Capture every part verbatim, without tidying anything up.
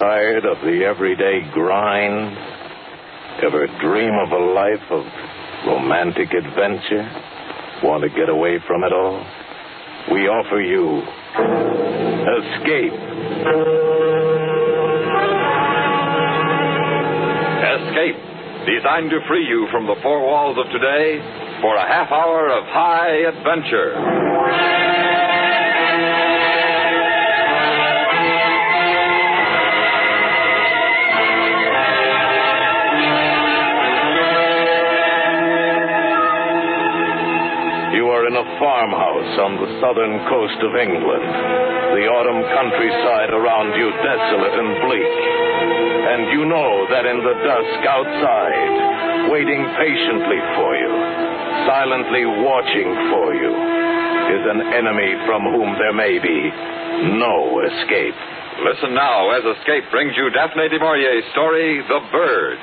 Tired of the everyday grind? Ever dream of a life of romantic adventure? Want to get away from it all? We offer you Escape. Escape, designed to free you from the four walls of today for a half hour of high adventure. In a farmhouse on the southern coast of England, the autumn countryside around you desolate and bleak. And you know that in the dusk outside, waiting patiently for you, silently watching for you, is an enemy from whom there may be no escape. Listen now as Escape brings you Daphne du Maurier's story, The Bird.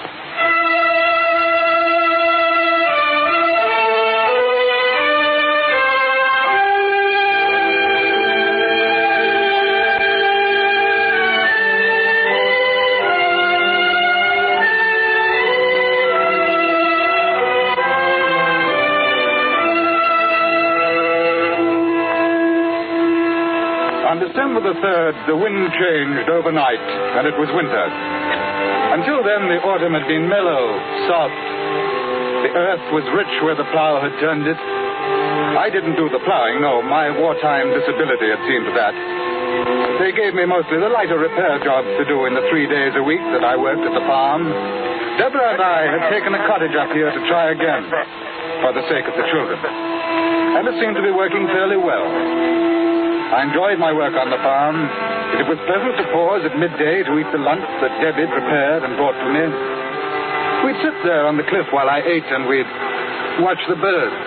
On December the third, the wind changed overnight, and it was winter. Until then, the autumn had been mellow, soft. The earth was rich where the plow had turned it. I didn't do the plowing, no. My wartime disability had seen to that. They gave me mostly the lighter repair jobs to do in the three days a week that I worked at the farm. Deborah and I had taken a cottage up here to try again, for the sake of the children. And it seemed to be working fairly well. I enjoyed my work on the farm. It was pleasant to pause at midday to eat the lunch that Debbie prepared and brought to me. We'd sit there on the cliff while I ate, and we'd watch the birds.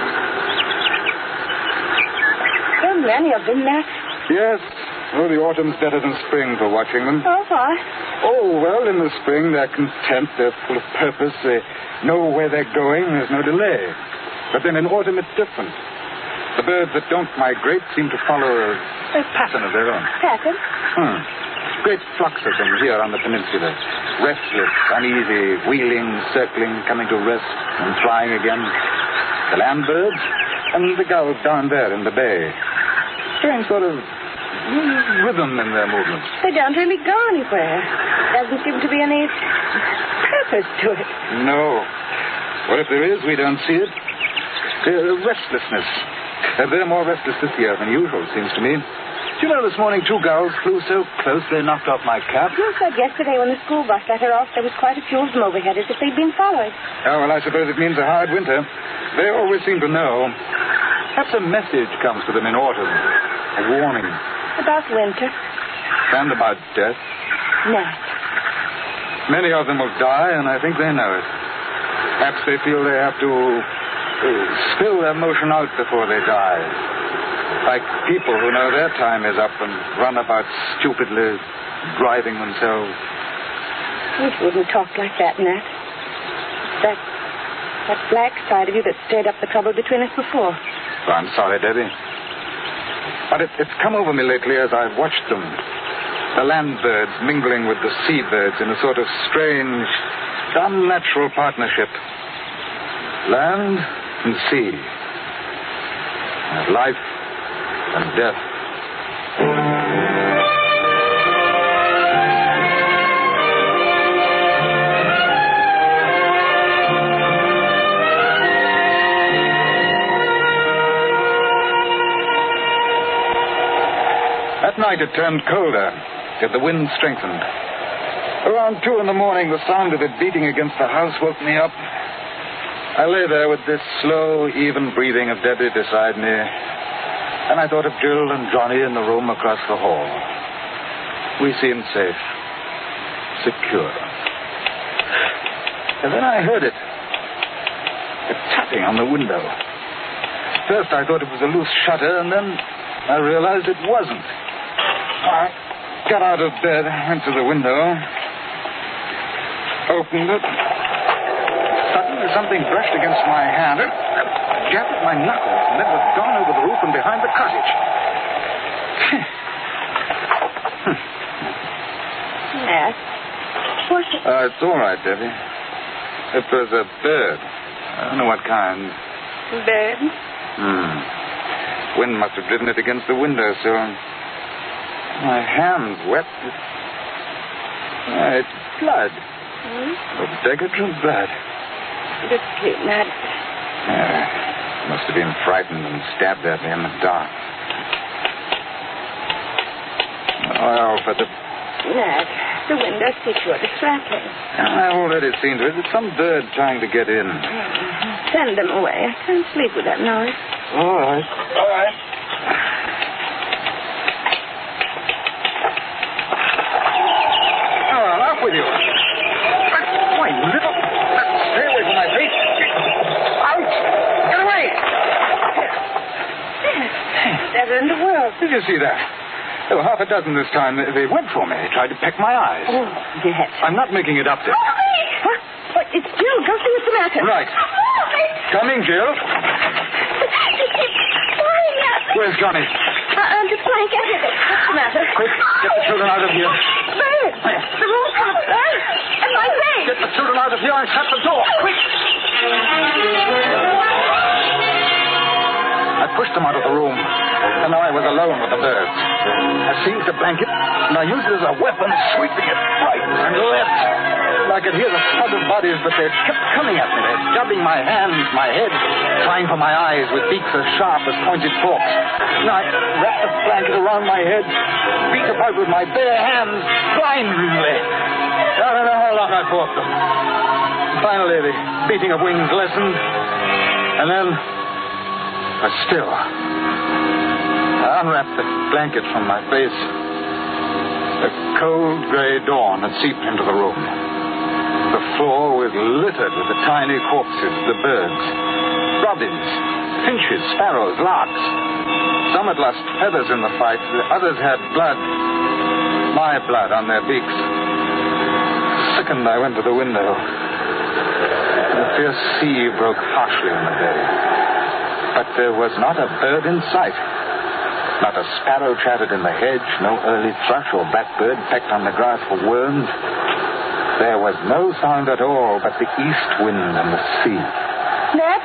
There are many of them, Matt. Yes. Oh, the autumn's better than spring for watching them. Oh, why? Oh, well, in the spring they're content, they're full of purpose, they know where they're going, there's no delay. But then in autumn it's different. The birds that don't migrate seem to follow a, a pattern of their own. Pattern? Hmm. Great flocks of them here on the peninsula. Restless, uneasy, wheeling, circling, coming to rest and flying again. The land birds and the gulls down there in the bay. Strange sort of rhythm in their movements. They don't really go anywhere. Doesn't seem to be any purpose to it. No. What if there is? We don't see it. Uh, restlessness. Uh, they're more restless this year than usual, seems to me. Do you know, this morning two gulls flew so close they knocked off my cap. You said yesterday when the school bus let her off, there was quite a few of them overhead as if they'd been followed. Oh, well, I suppose it means a hard winter. They always seem to know. Perhaps a message comes to them in autumn. A warning. About winter. And about death. Nat. Many of them will die, and I think they know it. Perhaps they feel they have to uh, spill their emotion out before they die. Like people who know their time is up and run about stupidly, driving themselves. You wouldn't talk like that, Nat. That, that black side of you that stirred up the trouble between us before. Oh, I'm sorry, Debbie. But it, it's come over me lately as I've watched them. The land birds mingling with the sea birds in a sort of strange, unnatural partnership. Land and sea. And life and death. At night it turned colder, yet the wind strengthened. Around two in the morning, the sound of it beating against the house woke me up. I lay there with this slow, even breathing of Debbie beside me, and I thought of Jill and Johnny in the room across the hall. We seemed safe, secure. And then I heard it, a tapping on the window. First I thought it was a loose shutter, and then I realized it wasn't. I got out of bed, went to the window, opened it. Suddenly something brushed against my hand. It jabbed at my knuckles, and then it was gone over the roof and behind the cottage. Yes. What's it? Uh, it's all right, Debbie. It was a bird. I don't know what kind. Bird? Hmm. Wind must have driven it against the window, so... My hand's wet. It's, uh, it's blood. Hmm? Decatur blood. Just sleep, Nat. Yeah. Must have been frightened and stabbed at me in the dark. Well, but the... Nat, the window secure is rattling. I've already seen to it. It's some bird trying to get in. Mm-hmm. Send them away. I can't sleep with that noise. All right. All right. Oh, off with you. Why, little... Stay away from my face. Out! Get away! Never in the world. Did you see that? There were half a dozen this time. They went for me. They tried to peck my eyes. Oh, Nat. I'm not making it up, Dick. What? What? It's Jill. Go see what's the matter. Right. Coming, Jill. Flying up. Where's Johnny? Uh, under the blanket. What's the matter? Quick, get the children out of here. Bird. The room top. Bird. And my bag. Get the children out of here and shut the door. Quick. I pushed them out of the room, and now I was alone with the birds. I seized a blanket, and I used it as a weapon, sweeping it right and left. I could hear the thud of bodies, but they kept coming at me. They're jabbing my hands, my head, trying for my eyes with beaks as sharp as pointed forks. And I wrapped the blanket around my head, beat about with my bare hands, blindly. I don't know how long I fought them. Finally, the beating of wings lessened, and then... But still, I unwrapped the blanket from my face. The cold gray dawn had seeped into the room. The floor was littered with the tiny corpses of the birds. Robins, finches, sparrows, larks. Some had lost feathers in the fight. The others had blood. My blood on their beaks. Sickened, I went to the window. The fierce sea broke harshly in the bay. But there was not a bird in sight. Not a sparrow chattered in the hedge, no early thrush or blackbird pecked on the grass for worms. There was no sound at all but the east wind and the sea. Ned?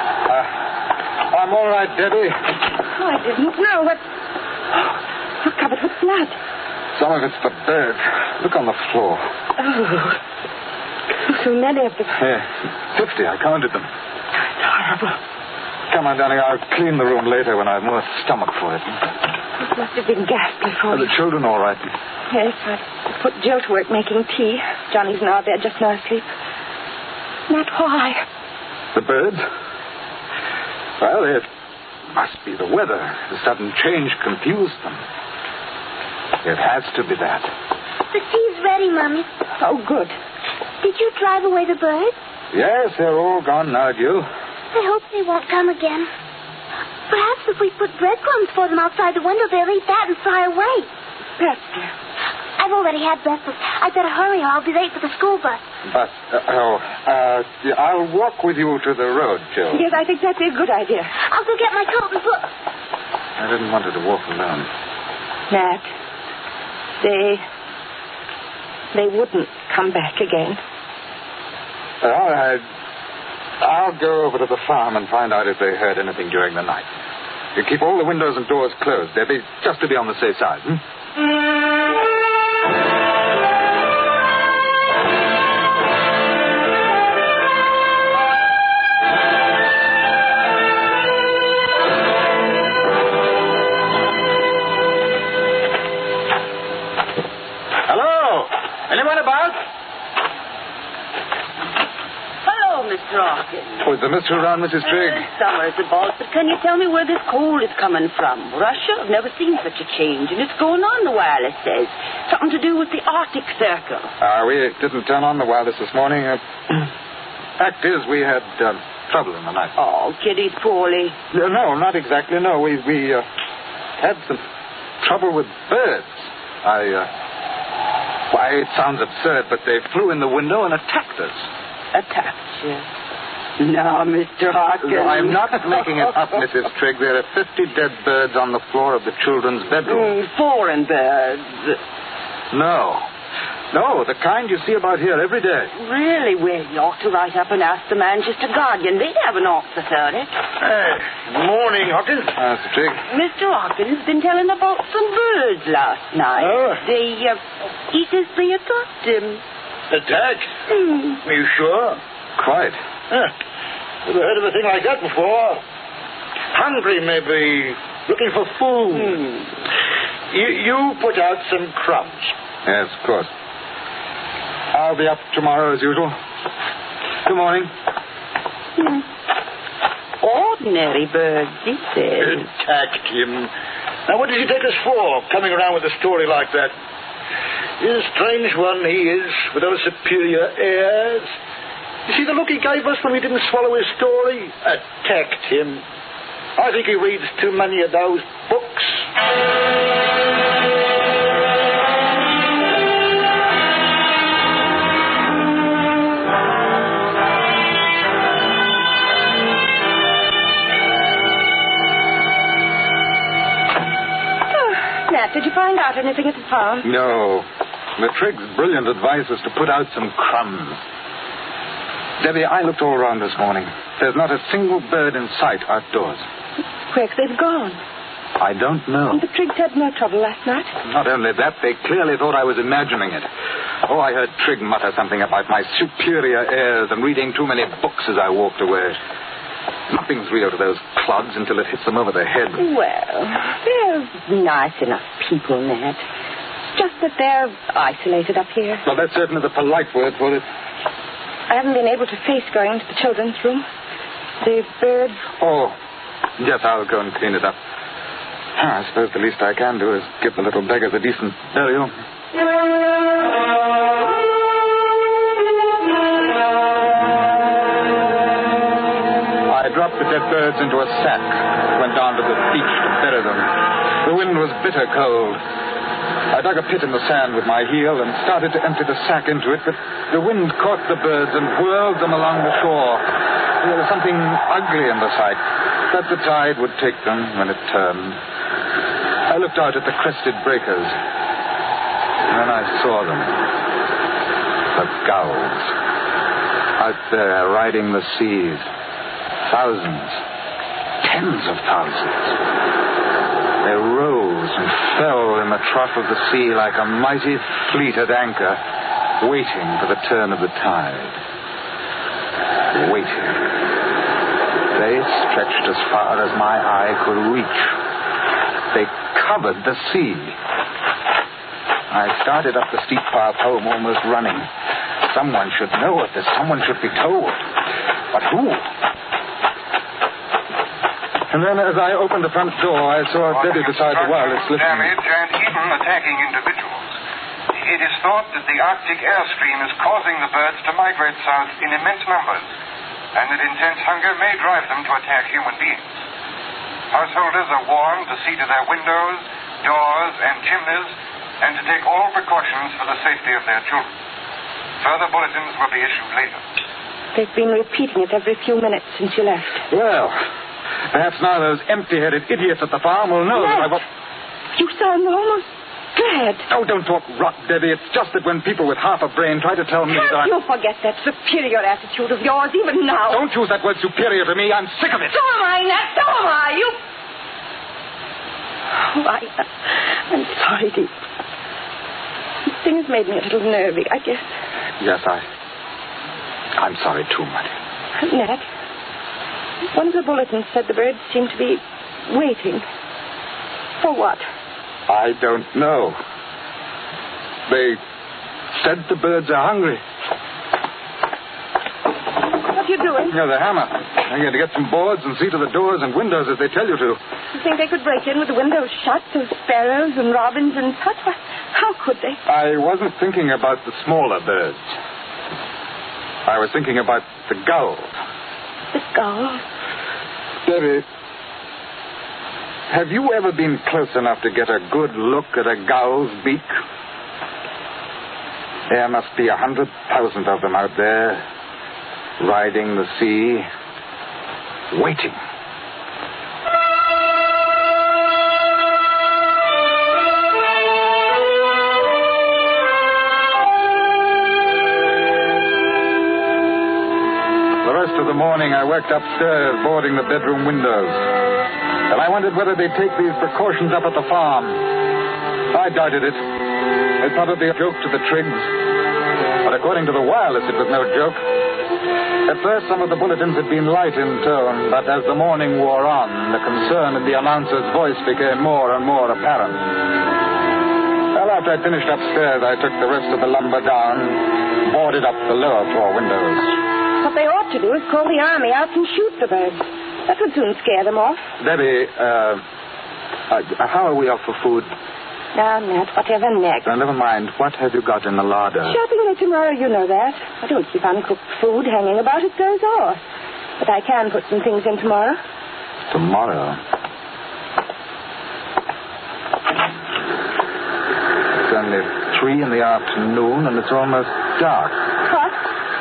Uh, I'm all right, Debbie. Oh, I didn't know what... You're covered with blood. Some of it's the birds. Look on the floor. Oh. So many of them. Yeah, fifty. I counted them. It's horrible. Come on, darling. I'll clean the room later when I have more stomach for it. It must have been ghastly for Are you. the children all right? Yes, I put Jill to work making tea. Johnny's in our bed just now asleep. Not why. The birds? Well, it must be the weather. The sudden change confused them. It has to be that. The tea's ready, Mommy. Oh, good. Did you drive away the birds? Yes, they're all gone now, Jill. I hope they won't come again. Perhaps if we put breadcrumbs for them outside the window, they'll eat that and fly away. Perhaps, dear. I've already had breakfast. I'd better hurry or I'll be late for the school bus. But, uh, oh, uh, yeah, I'll walk with you to the road, Jill. Yes, I think that'd be a good idea. I'll go get my coat and book. I didn't want her to walk alone. Nat, they... they wouldn't come back again. All right. I'll go over to the farm and find out if they heard anything during the night. You keep all the windows and doors closed, Debbie, just to be on the safe side, hmm? Hello? Anyone about? Mister Hawkins. Was the mister around, Missus Trigg? Uh, summer's about, but can you tell me where this coal is coming from? Russia? I've never seen such a change, and it's going on, the wireless says. Something to do with the Arctic Circle. Uh, we didn't turn on the wireless this morning. Uh, fact is, we had uh, trouble in the night. Oh, Kitty's poorly. No, no, not exactly, no. We, we uh, had some trouble with birds. I, uh... Why, it sounds absurd, but they flew in the window and attacked us. Attacked you? No, Mister Hawkins. No, I'm not making it up, Missus Trigg. There are fifty dead birds on the floor of the children's bedroom. Mm, foreign birds. No. No, the kind you see about here every day. Really? Well, you ought to write up and ask the Manchester Guardian. They'd have an answer for it. Hey, morning, Hawkins. Ah, Mister Trigg. Mister Hawkins has been telling about some birds last night. Oh. They, uh, he says they attacked him. Attacked? Hmm. Are you sure? Quite. Huh. Never heard of a thing like that before. Hungry, maybe. Looking for food. Hmm. You, you put out some crumbs. Yes, of course. I'll be up tomorrow as usual. Good morning. Hmm. Ordinary birds, he says. Attacked him. Now, what did he take us for, coming around with a story like that? He's a strange one, he is, with those superior airs. You see the look he gave us when we didn't swallow his story? Attacked him. I think he reads too many of those books. Did you find out anything at the farm? No. The Triggs' brilliant advice was to put out some crumbs. Debbie, I looked all around this morning. There's not a single bird in sight outdoors. Where's they've gone? I don't know. The Triggs had no trouble last night. Not only that, they clearly thought I was imagining it. Oh, I heard Trigg mutter something about my superior airs and reading too many books as I walked away. Nothing's real to those clods until it hits them over the head. Well, they're nice enough people, Ned. It's just that they're isolated up here. Well, that's certainly the polite word for it. I haven't been able to face going into the children's room. The birds... Oh, yes, I'll go and clean it up. I suppose the least I can do is give the little beggars a decent burial. I dropped the dead birds into a sack, went down to the beach to bury them. The wind was bitter cold. I dug a pit in the sand with my heel and started to empty the sack into it, but the wind caught the birds and whirled them along the shore. There was something ugly in the sight, but the tide would take them when it turned. I looked out at the crested breakers, and then I saw them. The gulls. Out there, riding the seas. Thousands. Tens of thousands. They rose and fell in the trough of the sea like a mighty fleet at anchor, waiting for the turn of the tide. Waiting. They stretched as far as my eye could reach. They covered the sea. I started up the steep path home, almost running. Someone should know of this. Someone should be told. But who? And then as I opened the front door, I saw Debbie beside the wireless listening. Damage and even attacking individuals. It is thought that the Arctic airstream is causing the birds to migrate south in immense numbers, and that intense hunger may drive them to attack human beings. Householders are warned to see to their windows, doors, and chimneys, and to take all precautions for the safety of their children. Further bulletins will be issued later. They've been repeating it every few minutes since you left. Well, perhaps now those empty-headed idiots at the farm will know Ned, that I was... You sound almost glad. Oh, don't talk rot, Debbie. It's just that when people with half a brain try to tell me Can't that I'm... you forget that superior attitude of yours even now? Don't use that word superior to me. I'm sick of it. So am I, Ned. So am I. You... Oh, I, I'm sorry, dear. This thing has made me a little nervy, I guess. Yes, I... I'm sorry, too, Muddy. Ned, one of the bulletins said the birds seemed to be waiting. For what? I don't know. They said the birds are hungry. What are you doing? Yeah, the hammer. I'm going to get some boards and see to the doors and windows as they tell you to. You think they could break in with the windows shut, those sparrows and robins and such? How could they? I wasn't thinking about the smaller birds. I was thinking about the gulls. The gulls? Debbie, have you ever been close enough to get a good look at a gull's beak? There must be a hundred thousand of them out there, riding the sea, waiting. first of the morning, I worked upstairs, boarding the bedroom windows. And I wondered whether they'd take these precautions up at the farm. I doubted it. It probably a joke to the Triggs. But according to the wireless, it was no joke. At first, some of the bulletins had been light in tone, but as the morning wore on, the concern in the announcer's voice became more and more apparent. Well, after I finished upstairs, I took the rest of the lumber down, boarded up the lower floor windows. What they ought to do is call the army out and shoot the birds. That would soon scare them off. Debbie, uh, uh how are we off for food? Now, Nat, whatever next. Now, never mind. What have you got in the larder? Shopping there tomorrow, you know that. I don't keep uncooked food hanging about. It goes off. But I can put some things in tomorrow. Tomorrow? It's only three in the afternoon, and it's almost dark. What?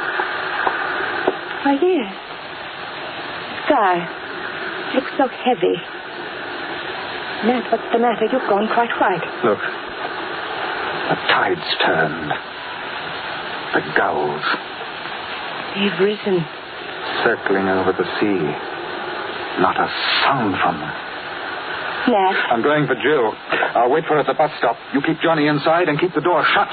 Why, yes. The sky looks so heavy. Nat, what's the matter? You've gone quite white. Look. The tide's turned. The gulls. They've risen. Circling over the sea. Not a sound from them. Nat. I'm going for Jill. I'll wait for her at the bus stop. You keep Johnny inside and keep the door shut.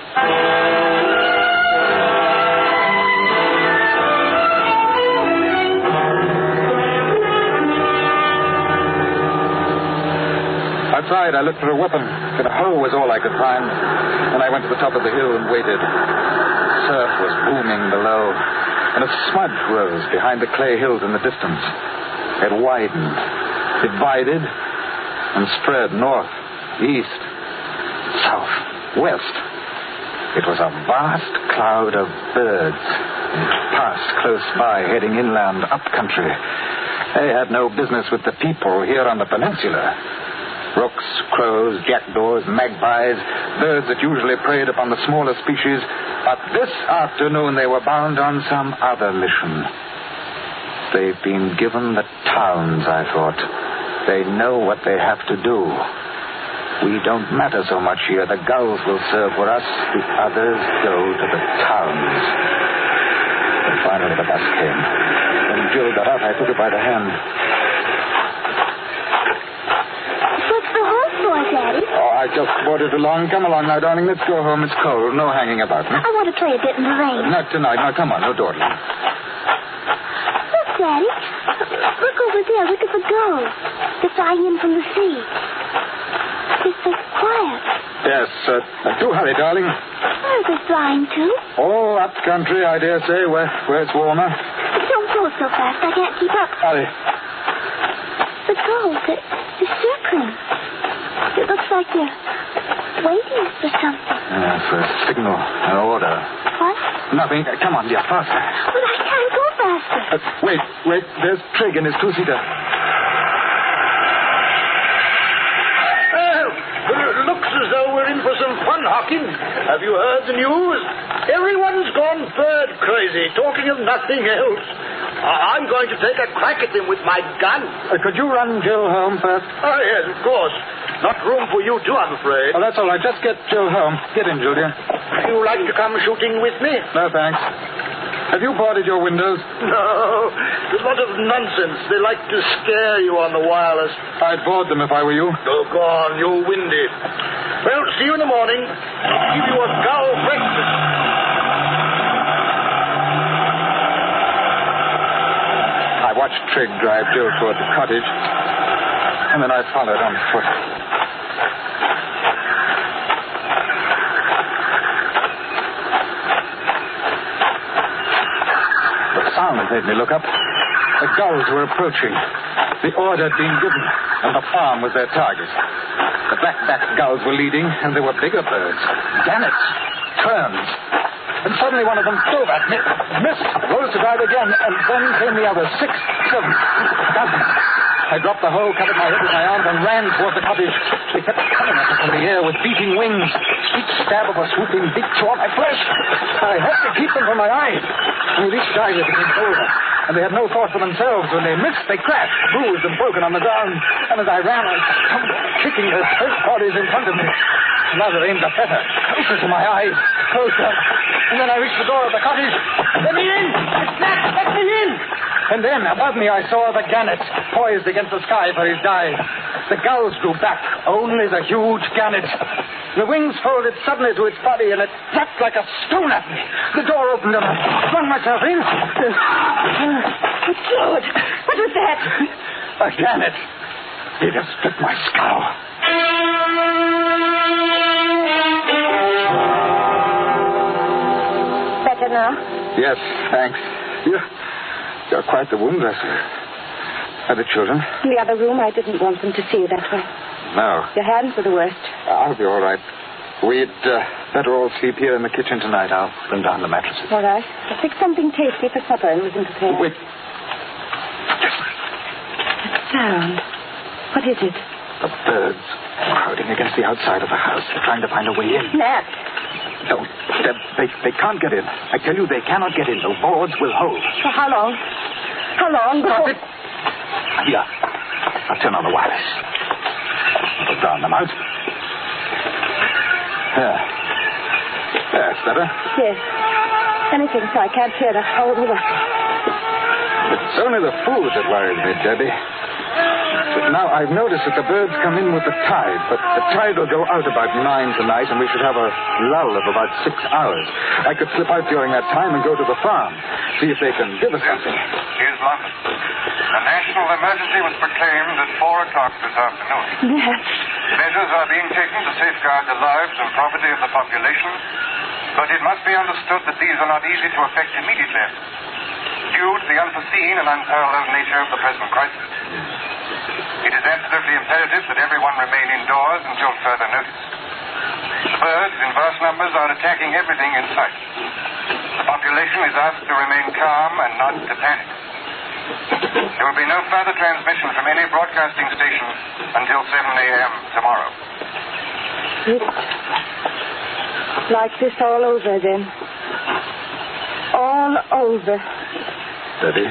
Outside, I looked for a weapon, but a hoe was all I could find. And I went to the top of the hill and waited. Surf was booming below, and a smudge rose behind the clay hills in the distance. It widened, divided, and spread north, east, south, west. It was a vast cloud of birds. It passed close by, heading inland, up country. They had no business with the people here on the peninsula. Rooks, crows, jackdaws, magpies, birds that usually preyed upon the smaller species. But this afternoon they were bound on some other mission. They've been given the towns, I thought. They know what they have to do. We don't matter so much here. The gulls will serve for us. The others go to the towns. And finally the bus came. When Jill got out, I took her by the hand. Daddy. Oh, I just brought it along. Come along now, darling. Let's go home. It's cold. No hanging about me. I want to play a bit in the rain. Not tonight. Now, come on. No dawdling. Look, Daddy. Look over there. Look at the gulls. They're flying in from the sea. They're so quiet. Yes. Uh, do hurry, darling. Where are they flying to? Oh, up country, I dare say, where, where it's warmer. Don't go so fast. I can't keep up. Hurry. The gulls, they're, they're circling. It looks like they're waiting for something. Yeah, for a signal, an order. What? Nothing. Uh, come on, dear, faster. But I can't go faster. Uh, wait, wait. There's Trig in his two-seater. Well, it looks as though we're in for some fun, Hawkins. Have you heard the news? Everyone's gone bird crazy, talking of nothing else. I- I'm going to take a crack at them with my gun. Uh, could you run Jill home first? Oh, yes, of course. Not room for you two, I'm afraid. Oh, that's all right. Just get Jill home. Get in, Julia. You like to come shooting with me? No, thanks. Have you boarded your windows? No. There's a lot of nonsense. They like to scare you on the wireless. I'd board them if I were you. Oh, go on. You're windy. Well, see you in the morning. I'll give you a gull breakfast. I watched Trig drive Jill toward the cottage, and then I followed on foot. The sound made me look up. The gulls were approaching. The order had been given, and the farm was their target. The black-backed gulls were leading, and there were bigger birds. Gannets, terns. And suddenly one of them dove at me, missed, rose to dive again, and then came the others, six, seven, dozens. I dropped the hoe, covered my head with my arms, and ran toward the cottage. They kept coming at me from the air with beating wings. Each stab of a swooping beak tore my flesh. I had to keep them from my eyes. When each dive, they became bolder, and they had no thought for themselves. When they missed, they crashed, bruised and broken on the ground. And as I ran, I stumbled, kicking their hurt bodies in front of me. Another aimed a feather. Closer to my eyes. Closer. And then I reached the door of the cottage. Let me in! Snap! Let me in! And then, above me, I saw the gannet poised against the sky for his dive. The gulls drew back. Only the huge gannet. The wings folded suddenly to its body, and it flapped like a stone at me. The door opened, and I flung myself in. Good Lord! What was that? A gannet. It has split my skull. Better now? Yes, thanks. You're, you're quite the wound dresser. Are the children? In the other room, I didn't want them to see you that way. No. Your hands were the worst. I'll be all right. We'd uh, better all sleep here in the kitchen tonight. I'll bring down the mattresses. All right. I'll fix something tasty for supper and we can prepare. Wait. That sound. What is it? The birds crowding against the outside of the house. They're trying to find a way in. Nat. No, they, they can't get in. I tell you, they cannot get in. The boards will hold. For how long? How long? Stop before... it. Yeah. I'll turn on the wireless. I'll drown them out. There. That's better. Yes. Anything so I can't hear the whole lot. It's only the food that worries me, Debbie. Now, I've noticed that the birds come in with the tide, but the tide will go out about nine tonight, and we should have a lull of about six hours. I could slip out during that time and go to the farm, see if they can give us something. Here's London. A national emergency was proclaimed at four o'clock this afternoon. Nat. Measures are being taken to safeguard the lives and property of the population, but it must be understood that these are not easy to effect immediately, due to the unforeseen and unparalleled nature of the present crisis. It is absolutely imperative that everyone remain indoors until further notice. The birds in vast numbers are attacking everything in sight. The population is asked to remain calm and not to panic. There will be no further transmission from any broadcasting station until seven a.m. tomorrow. It's like this all over then. All over. Debbie,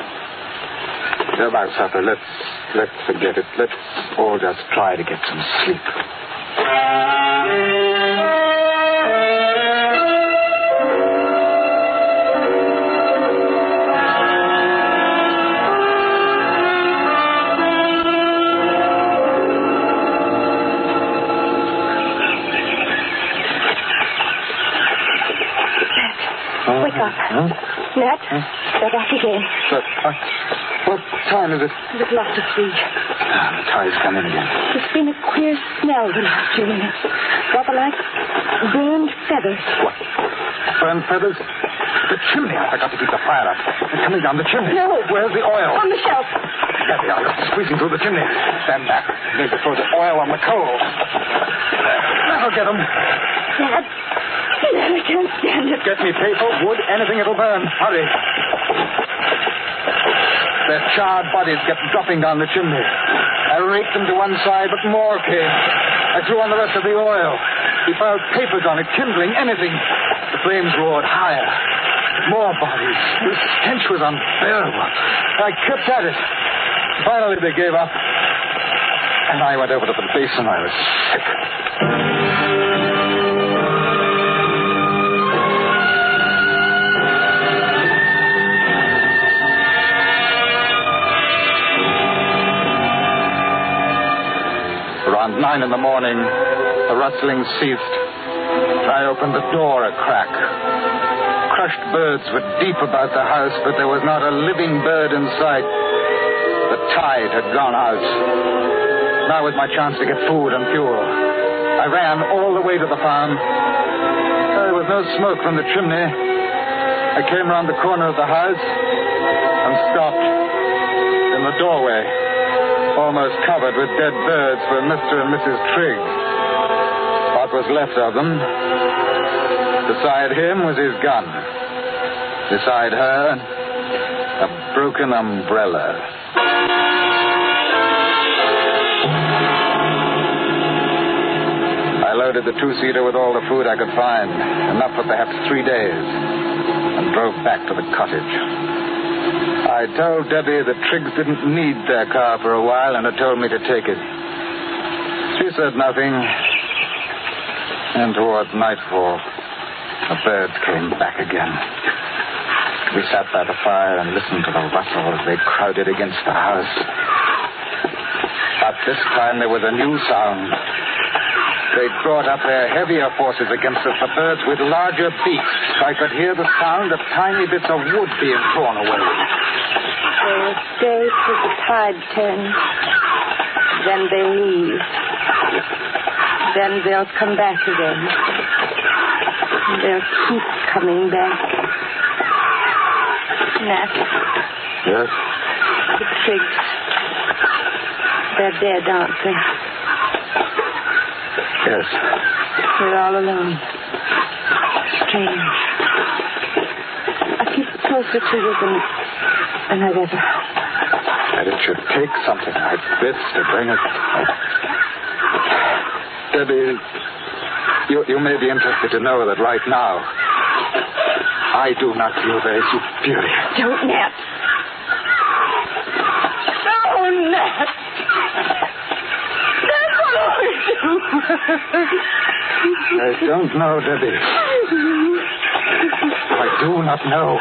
about supper, let's let's forget it. Let's all just try to get some sleep. Wake up. Huh? Nat, they're back again. But, uh, what time is it? A little after three. Ah, the tide's come in again. There's been a queer smell the last few minutes. Rather like burned feathers. What? Burned feathers? The chimney. I forgot to keep the fire up. It's coming down the chimney. No. Where's the oil? On the shelf. There they are, squeezing through the chimney. Stand back. Need to throw the oil on the coal. There. That'll get them. Nat. Nat, I can't stand it. Get me paper, wood, anything it'll burn. Hurry. Their charred bodies kept dropping down the chimney. I raked them to one side, but more came. I threw on the rest of the oil. We piled papers on it, kindling, anything. The flames roared higher. More bodies. The stench was unbearable. I kept at it. Finally, they gave up. And I went over to the basin. I was sick. Around nine in the morning, the rustling ceased. I opened the door a crack. Crushed birds were deep about the house, but there was not a living bird in sight. The tide had gone out. Now was my chance to get food and fuel. I ran all the way to the farm. There was no smoke from the chimney. I came round the corner of the house and stopped in the doorway, almost covered with dead birds for Mister and Missus Trigg. What was left of them. Beside him was his gun. Beside her, a broken umbrella. I loaded the two-seater with all the food I could find, enough for perhaps three days, and drove back to the cottage. I told Debbie the Triggs didn't need their car for a while and had told me to take it. She said nothing, And toward nightfall, the birds came back again. We sat by the fire and listened to the rustle as they crowded against the house. But this time there was a new sound. They brought up their heavier forces against us, the birds with larger beaks. I could hear the sound of tiny bits of wood being torn away. They'll stay till the tide turns. Then they leave. Then they'll come back again. They'll keep coming back. Nat. Yes? The pigs. They're dead, aren't they? Yes. We're all alone. Strange. I feel closer to you than, than I've ever. That it should take something like this to bring us. Debbie, you, you may be interested to know that right now, I do not feel very superior. Don't, Nat. Oh, Nat. That's what I do. I don't know, Debbie. I do not know.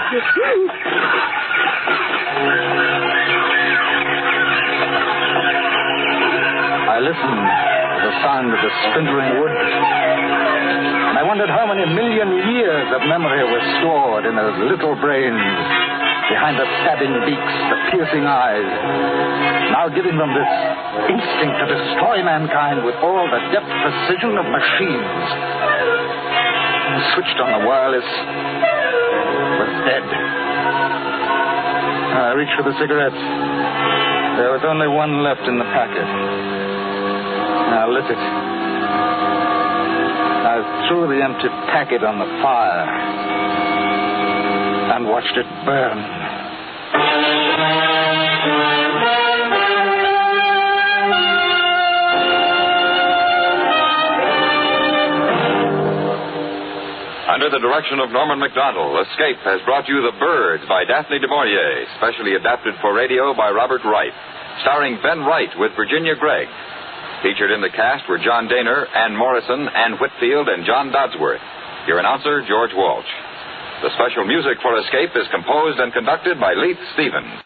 I listened to the sound of the splintering wood. And I wondered how many million years of memory were stored in those little brains behind the stabbing beaks, the piercing eyes, now giving them this instinct to destroy mankind with all the deft precision of machines. I switched on the wireless. It was dead. I reached for the cigarette. There was only one left in the packet. I lit it. I threw the empty packet on the fire and watched it burn. Under the direction of Norman Macdonald, Escape has brought you The Birds by Daphne du Maurier, specially adapted for radio by Robert Wright, starring Ben Wright with Virginia Gregg. Featured in the cast were John Daner, Ann Morrison, Ann Whitfield, and John Dodsworth. Your announcer, George Walsh. The special music for Escape is composed and conducted by Leith Stevens.